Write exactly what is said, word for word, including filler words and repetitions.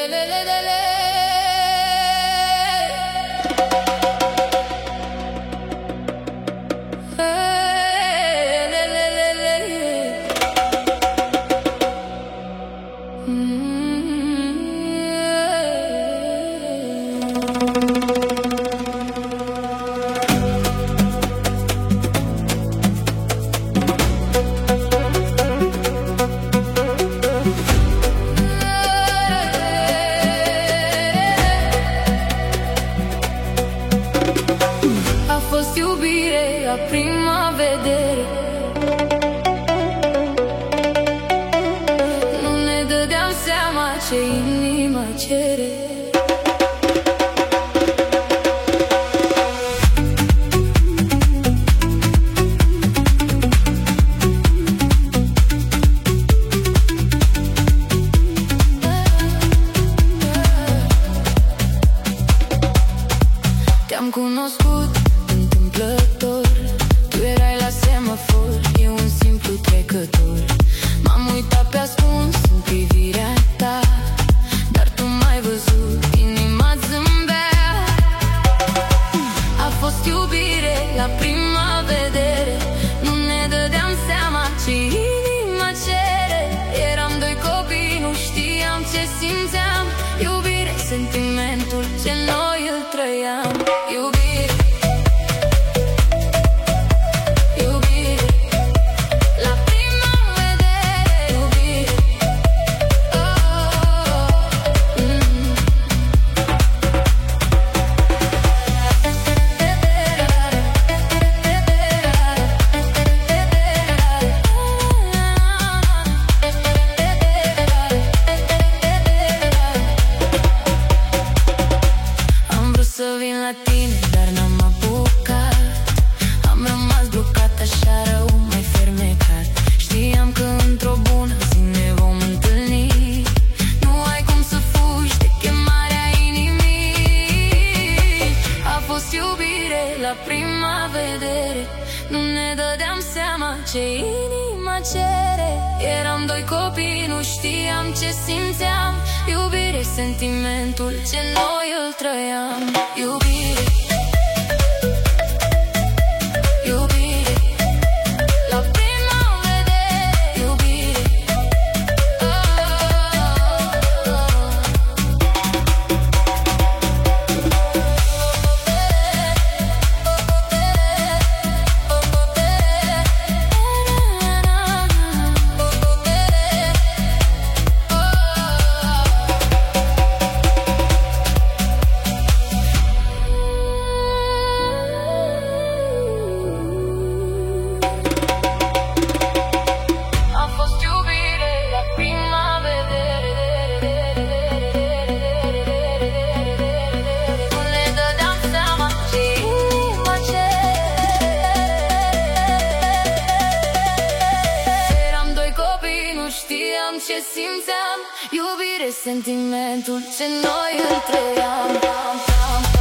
La prima vedere nu ne dădeam seama ce inima cere. Te-am cunoscut întâmplător, tu erai la semafor, eu un simplu trecător. M-am uitat pe ascuns în privirea ta, dar tu m-ai văzut, inima zâmbea. A fost iubire la prima vedere, nu ne dădeam seama ce inima cere. Eram doi copii, nu știam ce simțeam. Iubire, sentimentul ce noi îl trăiam. Iubire, să vin la tine, dar n-am apucat. Am rămas blocat așa rău, mai fermecat. Știam că într-o bună zi ne vom întâlni. Nu ai cum să fugi de chemarea inimii. A fost iubire la prima vedere, nu ne dădeam seama ce inima cere. Eram doi copii, nu știam ce simțeam. Iubire, sentimentul ce noi îl trăiam. Iubire, iubire, la prima vedere. Iubire, oh, oh, oh. Știam ce simțeam. Iubire, sentimentul ce noi îl trăiam.